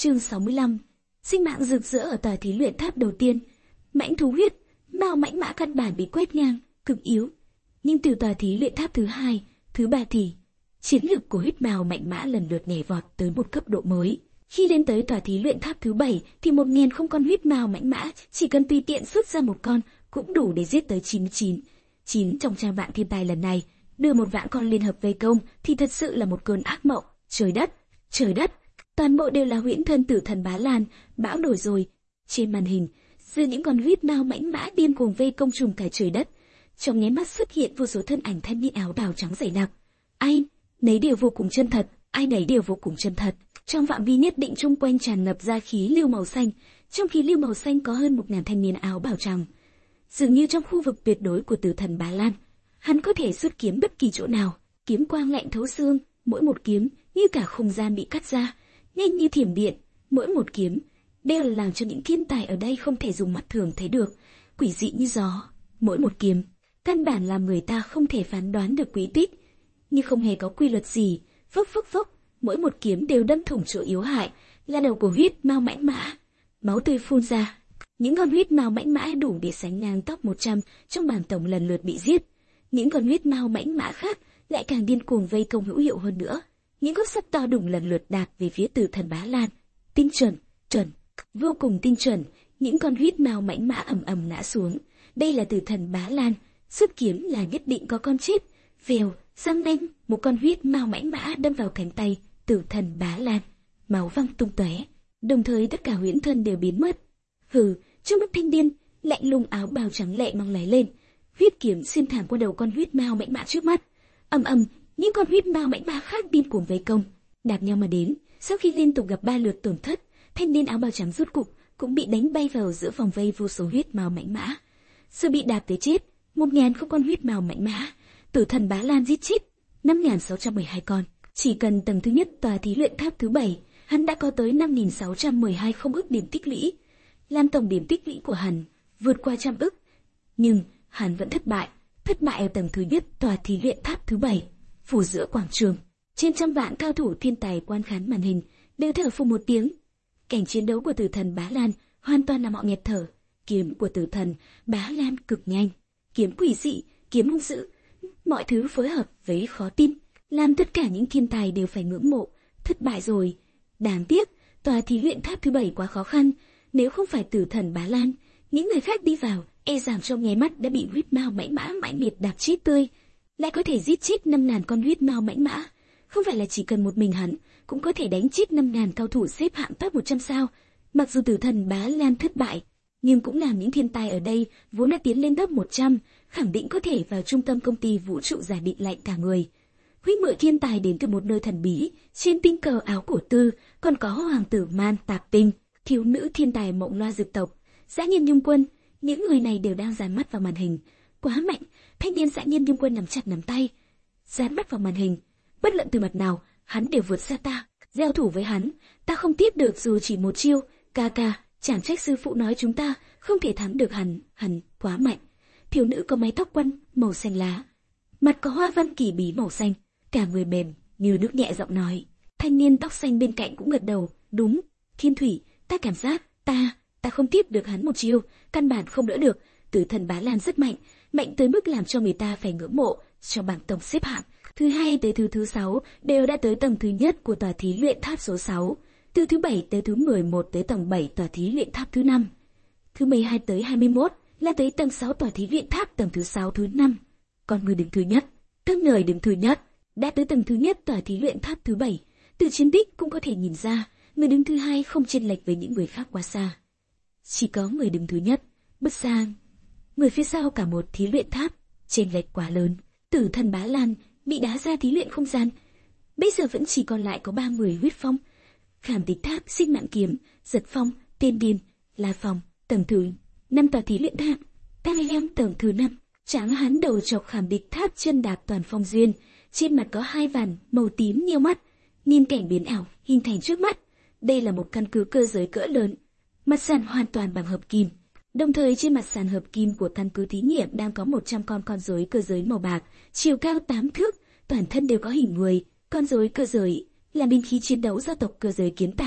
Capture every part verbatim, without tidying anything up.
Chương sáu mươi lăm. Sinh mạng rực rỡ ở tòa thí luyện tháp đầu tiên. Mãnh thú huyết, mao mãnh mã căn bản bị quét ngang, cực yếu. Nhưng từ tòa thí luyện tháp thứ hai, thứ ba thì chiến lược của huyết mao mạnh mã lần lượt nhảy vọt tới một cấp độ mới. Khi lên tới tòa thí luyện tháp thứ bảy thì một nghìn không con huyết mao mạnh mã, chỉ cần tùy tiện xuất ra một con cũng đủ để giết tới chín mươi chín. Chín trong trang vạn thiên tài lần này, đưa một vạn con liên hợp vây công thì thật sự là một cơn ác mộng. Trời đất, trời đất, toàn bộ đều là huyễn thân tử thần Bá Lan, bão nổi rồi. Trên màn hình, giữa những con huyết mao mãnh mã điên cuồng vây công trùm cả trời đất, trong nháy mắt xuất hiện vô số thân ảnh thanh niên áo bào trắng dày đặc. Ai nấy đều vô cùng chân thật, ai nấy đều vô cùng chân thật. Trong phạm vi nhất định chung quanh tràn ngập ra khí lưu màu xanh, trong khí lưu màu xanh có hơn một ngàn thanh niên áo bào trắng. Dường như trong khu vực tuyệt đối của tử thần Bá Lan, hắn có thể xuất kiếm bất kỳ chỗ nào, kiếm quang lạnh thấu xương, mỗi một kiếm như cả không gian bị cắt ra, nhanh như thiểm điện, mỗi một kiếm đều làm cho những thiên tài ở đây không thể dùng mắt thường thấy được, quỷ dị như gió. Mỗi một kiếm, căn bản làm người ta không thể phán đoán được quỹ tích, như không hề có quy luật gì, phốc phốc phốc, mỗi một kiếm đều đâm thủng chỗ yếu hại, là đầu của huyết mao mãnh mã. Máu tươi phun ra, những con huyết mao mãnh mã đủ để sánh ngang top một trăm trong bảng tổng lần lượt bị giết. Những con huyết mao mãnh mã khác lại càng điên cuồng vây công hữu hiệu hơn nữa. Những cốt sắt to đùng lần lượt đạp về phía tử thần Bá Lan. Tinh chuẩn, chuẩn, vô cùng tinh chuẩn. Những con huyết mao mãnh mã ầm ầm ngã xuống. Đây là tử thần Bá Lan, xuất kiếm là nhất định có con chết. Vèo, răng đanh, một con huyết mao mãnh mã đâm vào cánh tay tử thần Bá Lan, máu văng tung tóe. Đồng thời tất cả huyễn thân đều biến mất. Hừ, trong lúc thanh niên lạnh lùng áo bào trắng lệ mang lóe lên, huyết kiếm xuyên thẳng qua đầu con huyết mao mãnh mã trước mắt. Ầm ầm, những con huyết mao mãnh mã khác điên cuồng vây công, đạp nhau mà đến. Sau khi liên tục gặp ba lượt tổn thất, thanh niên áo bào trắng rút cục cũng bị đánh bay vào giữa vòng vây vô số huyết mao mãnh mã, sự bị đạp tới chết. Một ngàn không con huyết mao mãnh mã, tử thần Bá Lan giết chết năm nghìn sáu trăm mười hai con. Chỉ cần tầng thứ nhất tòa thí luyện tháp thứ bảy, hắn đã có tới năm nghìn sáu trăm mười hai không ức điểm tích lũy, làm tổng điểm tích lũy của hắn vượt qua trăm ức. Nhưng hắn vẫn thất bại, thất bại ở tầng thứ nhất tòa thí luyện tháp thứ bảy. Phủ giữa quảng trường, trên trăm vạn cao thủ thiên tài quan khán màn hình đều thở phù một tiếng. Cảnh chiến đấu của tử thần Bá Lan hoàn toàn làm họ nghẹt thở. Kiếm của tử thần Bá Lan cực nhanh, kiếm quỷ dị, kiếm hung dữ, mọi thứ phối hợp với khó tin, làm tất cả những thiên tài đều phải ngưỡng mộ. Thất bại rồi. Đáng tiếc, tòa thí luyện tháp thứ bảy quá khó khăn, nếu không phải tử thần Bá Lan, những người khác đi vào e rằng trong nháy mắt đã bị huyết mao mãnh mã mãnh liệt đạp chết tươi. Lại có thể giết chết năm ngàn con huyết mao mãnh mã, không phải là chỉ cần một mình hắn cũng có thể đánh chết năm ngàn cao thủ xếp hạng top một trăm sao. Mặc dù tử thần Bá Lan thất bại, nhưng cũng làm những thiên tài ở đây vốn đã tiến lên top một trăm, khẳng định có thể vào trung tâm công ty vũ trụ giả định lại cả người. Huyết mười thiên tài đến từ một nơi thần bí, trên tinh cờ áo cổ tư còn có hoàng tử Man Tạp Tinh, thiếu nữ thiên tài Mộng Loa Dược tộc, dã nhân Nhung Quân. Những người này đều đang dán mắt vào màn hình. Quá mạnh, thanh niên dã nhân Nhung Quân nắm chặt nắm tay, dán mắt vào màn hình. Bất luận từ mặt nào, hắn đều vượt xa ta. Giao thủ với hắn, ta không tiếp được dù chỉ một chiêu. Ca ca, chẳng trách sư phụ nói chúng ta không thể thắng được hắn, hắn quá mạnh. Thiếu nữ có mái tóc quăn màu xanh lá, mặt có hoa văn kỳ bí màu xanh, cả người mềm như nước, nhẹ giọng nói. Thanh niên tóc xanh bên cạnh cũng gật đầu. Đúng, Thiên Thủy, ta cảm giác ta ta không tiếp được hắn một chiêu, căn bản không đỡ được. Tử thần Bá Lan rất mạnh, mạnh tới mức làm cho người ta phải ngưỡng mộ. Trong bảng tổng xếp hạng, thứ hai tới thứ thứ sáu đều đã tới tầng thứ nhất của tòa thí luyện tháp số sáu, từ thứ bảy tới thứ mười một tới tầng bảy tòa thí luyện tháp thứ năm, thứ mười hai tới hai mươi mốt là tới tầng sáu tòa thí luyện tháp tầng thứ sáu thứ năm. Còn người đứng thứ nhất, tức người đứng thứ nhất, đã tới tầng thứ nhất tòa thí luyện tháp thứ bảy. Từ chiến tích cũng có thể nhìn ra, người đứng thứ hai không chênh lệch với những người khác quá xa. Chỉ có người đứng thứ nhất, bất sang, người phía sau cả một thí luyện tháp, chênh lệch quá lớn. Tử thần Bá Lan bị đá ra thí luyện không gian, bây giờ vẫn chỉ còn lại có ba người huyết phong, khảm tịch tháp, sinh mạng kiếm, giật phong, tên điên, la phong. Tầng thứ năm tòa thí luyện tháp, tam em tầng thứ năm, tráng hán đầu chọc khảm địch tháp chân đạp toàn phong duyên, trên mặt có hai vằn màu tím nhiều mắt, nhìn cảnh biến ảo hình thành trước mắt. Đây là một căn cứ cơ giới cỡ lớn, mặt sàn hoàn toàn bằng hợp kim. Đồng thời trên mặt sàn hợp kim của căn cứ thí nghiệm đang có một trăm con con rối cơ giới màu bạc, chiều cao tám thước, toàn thân đều có hình người. Con rối cơ giới là binh khí chiến đấu do tộc cơ giới kiến tạo,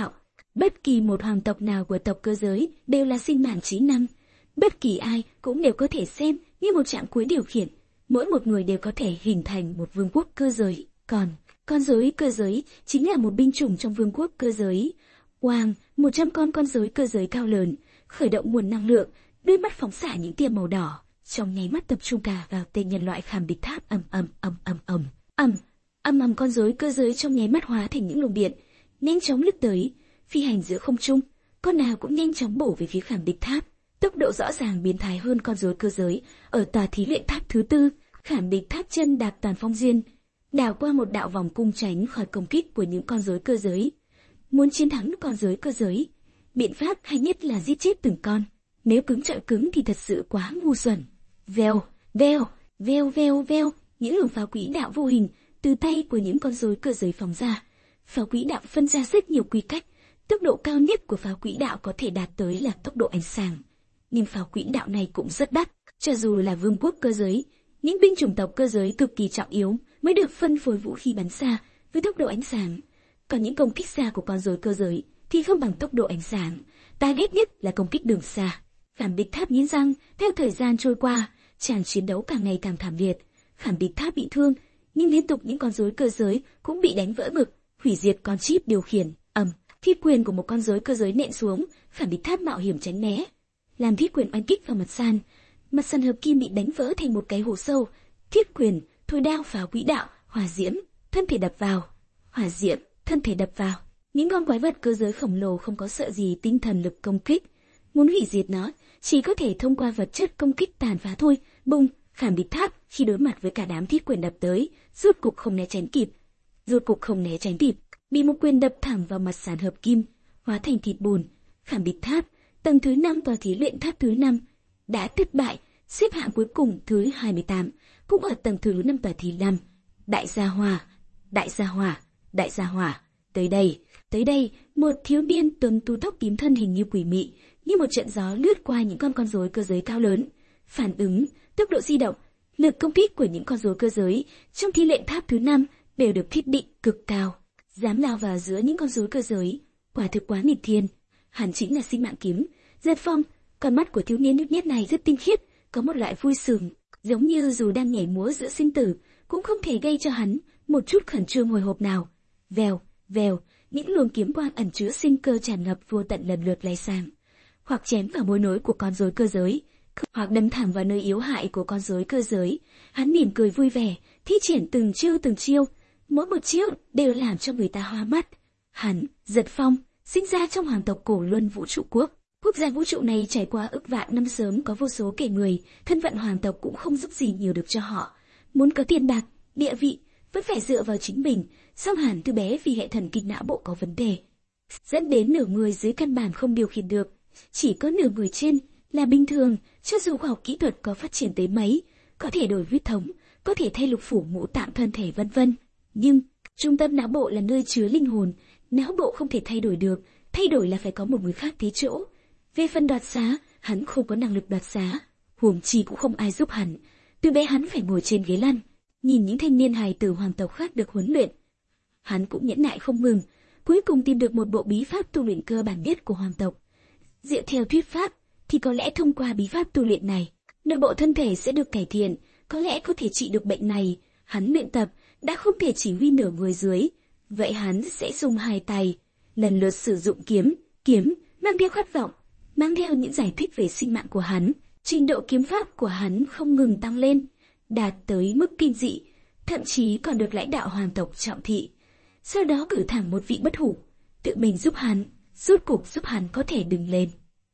Bất kỳ một hoàng tộc nào của tộc cơ giới đều là sinh mạng chín năm. Bất kỳ ai cũng đều có thể xem như một trạm cuối điều khiển. Mỗi một người đều có thể hình thành một vương quốc cơ giới. Còn, con rối cơ giới chính là một binh chủng trong vương quốc cơ giới. Oang, một trăm con con rối cơ giới cao lớn, khởi động nguồn năng lượng, đôi mắt phóng xạ những tia màu đỏ, trong nháy mắt tập trung cả vào tên nhân loại khảm địch tháp. Ầm ầm ầm ầm ầm ầm ầm ầm, con rối cơ giới trong nháy mắt hóa thành những luồng điện, nhanh chóng lướt tới, phi hành giữa không trung, con nào cũng nhanh chóng bổ về phía khảm địch tháp. Tốc độ rõ ràng biến thái hơn con rối cơ giới ở tòa thí luyện tháp thứ tư. Khảm địch tháp chân đạp toàn phong duyên, đảo qua một đạo vòng cung tránh khỏi công kích của những con rối cơ giới. Muốn chiến thắng con rối cơ giới, biện pháp hay nhất là giết chết từng con. Nếu cứng chọi cứng thì thật sự quá ngu xuẩn. Vèo, vèo, vèo vèo vèo, những luồng pháo quỹ đạo vô hình từ tay của những con rối cơ giới phóng ra. Pháo quỹ đạo phân ra rất nhiều quy cách. Tốc độ cao nhất của pháo quỹ đạo có thể đạt tới là tốc độ ánh sáng. Nhưng pháo quỹ đạo này cũng rất đắt. Cho dù là vương quốc cơ giới, những binh chủng tộc cơ giới cực kỳ trọng yếu mới được phân phối vũ khí bắn xa với tốc độ ánh sáng. Còn những công kích xa của con rối cơ giới thì không bằng tốc độ ánh sáng. Ta ghét nhất là công kích đường xa. Khảm địch tháp nghiến răng. Theo thời gian trôi qua, tràng chiến đấu càng ngày càng thảm liệt. Khảm địch tháp bị thương, nhưng liên tục những con rối cơ giới cũng bị đánh vỡ ngực, hủy diệt con chip điều khiển. Ầm, thiết quyền của một con rối cơ giới nện xuống, khảm địch tháp mạo hiểm tránh né, làm thiết quyền oanh kích vào mặt sàn. Mặt sàn hợp kim bị đánh vỡ thành một cái hố sâu. Thiết quyền, thôi đao pháo quỹ đạo, hỏa diễm, thân thể đập vào. Hỏa diễm, thân thể đập vào. Những con quái vật cơ giới khổng lồ không có sợ gì tinh thần lực công kích. Muốn hủy diệt nó, chỉ có thể thông qua vật chất công kích tàn phá thôi. Bùng, khảm địch tháp khi đối mặt với cả đám thiết quyền đập tới, rốt cục không né tránh kịp. Rốt cục không né tránh kịp, bị một quyền đập thẳng vào mặt sàn hợp kim, hóa thành thịt bùn. Khảm địch tháp, tầng thứ năm tòa thí luyện tháp thứ năm, đã thất bại, xếp hạng cuối cùng thứ hai mươi tám, cũng ở tầng thứ năm tòa thí năm. Đại gia hỏa, đại gia hỏa, đại gia hỏa, tới đây, tới đây, một thiếu niên tuấn tú tóc tím thân hình như quỷ mị, như một trận gió lướt qua những con con rối cơ giới cao lớn. Phản ứng, tốc độ di động, lực công kích của những con rối cơ giới trong thí luyện tháp thứ năm đều được thiết định cực cao. Dám lao vào giữa những con rối cơ giới, quả thực quá nghịch thiên. Hắn chính là sinh mạng kiếm, Giật Phong. Con mắt của thiếu niên nhút nhát này rất tinh khiết, có một loại vui sướng, giống như dù đang nhảy múa giữa sinh tử, cũng không thể gây cho hắn một chút khẩn trương hồi hộp nào. Vèo, vèo, những luồng kiếm quang ẩn chứa sinh cơ tràn ngập vô tận lần lượt lay sang, hoặc chém vào mối nối của con rối cơ giới, hoặc đâm thẳng vào nơi yếu hại của con rối cơ giới. Hắn mỉm cười vui vẻ, thi triển từng chiêu từng chiêu, mỗi một chiêu đều làm cho người ta hoa mắt. Hắn, Giật Phong, sinh ra trong hoàng tộc cổ luân vũ trụ quốc. Quốc gia vũ trụ này trải qua ức vạn năm sớm có vô số kẻ người, thân phận hoàng tộc cũng không giúp gì nhiều được cho họ. Muốn có tiền bạc, địa vị, vẫn phải dựa vào chính mình. Song hẳn từ bé vì hệ thần kinh não bộ có vấn đề, dẫn đến nửa người dưới căn bản không điều khiển được, chỉ có nửa người trên là bình thường. Cho dù khoa học kỹ thuật có phát triển tới mấy, có thể đổi huyết thống, có thể thay lục phủ ngũ tạng thân thể vân vân, nhưng trung tâm não bộ là nơi chứa linh hồn, não bộ không thể thay đổi được, thay đổi là phải có một người khác thế chỗ. Về phần đoạt xá, hắn không có năng lực đoạt xá, huống chi cũng không ai giúp hắn. Từ bé hắn phải ngồi trên ghế lăn, nhìn những thanh niên hài tử hoàng tộc khác được huấn luyện. Hắn cũng nhẫn nại không ngừng, cuối cùng tìm được một bộ bí pháp tu luyện cơ bản nhất của hoàng tộc. Dựa theo thuyết pháp, thì có lẽ thông qua bí pháp tu luyện này, nội bộ thân thể sẽ được cải thiện, có lẽ có thể trị được bệnh này. Hắn luyện tập, đã không thể chỉ huy nửa người dưới, vậy hắn sẽ dùng hai tay, lần lượt sử dụng kiếm, kiếm, mang theo khát vọng, mang theo những giải thích về sinh mạng của hắn. Trình độ kiếm pháp của hắn không ngừng tăng lên, đạt tới mức kinh dị, thậm chí còn được lãnh đạo hoàng tộc trọng thị. Sau đó cử thẳng một vị bất hủ, tự mình giúp hắn, rốt cục giúp hắn có thể đứng lên.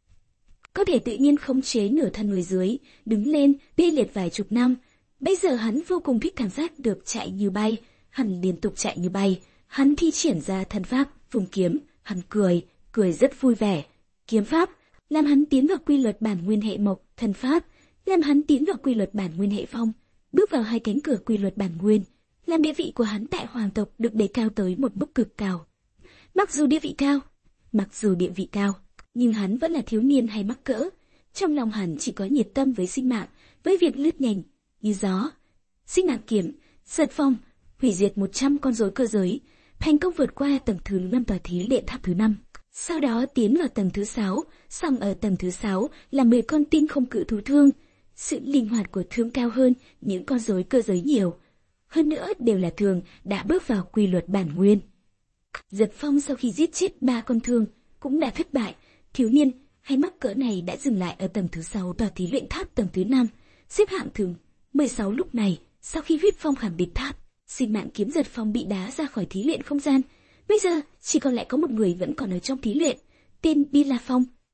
Có thể tự nhiên khống chế nửa thân người dưới, đứng lên, tê liệt vài chục năm. Bây giờ hắn vô cùng thích cảm giác được chạy như bay, hắn liên tục chạy như bay. Hắn thi triển ra thân pháp, vùng kiếm, hắn cười, cười rất vui vẻ. Kiếm pháp làm hắn tiến vào quy luật bản nguyên hệ mộc, thân pháp làm hắn tiến vào quy luật bản nguyên hệ phong, bước vào hai cánh cửa quy luật bản nguyên, làm địa vị của hắn tại hoàng tộc được đề cao tới một mức cực cao. Mặc dù địa vị cao, mặc dù địa vị cao, nhưng hắn vẫn là thiếu niên hay mắc cỡ. Trong lòng hắn chỉ có nhiệt tâm với sinh mạng, với việc lướt nhanh như gió. Sinh mạng kiếm, Giật Phong hủy diệt một trăm con rối cơ giới, thành công vượt qua tầng thứ năm tòa thí luyện tháp thứ năm. Sau đó tiến vào tầng thứ sáu, xong ở tầng thứ sáu là mười con tinh không cự thú thương. Sự linh hoạt của thương cao hơn những con rối cơ giới nhiều. Hơn nữa đều là thường đã bước vào quy luật bản nguyên. Giật Phong sau khi giết chết ba con thương cũng đã thất bại. Thiếu niên hay mắc cỡ này đã dừng lại ở tầng thứ sáu tòa thí luyện tháp tầng thứ năm, xếp hạng thứ mười sáu. Lúc này, sau khi huyết phong khảm biệt tháp, sinh mạng kiếm Giật Phong bị đá ra khỏi thí luyện không gian. Bây giờ chỉ còn lại có một người vẫn còn ở trong thí luyện, tên Bi La Phong.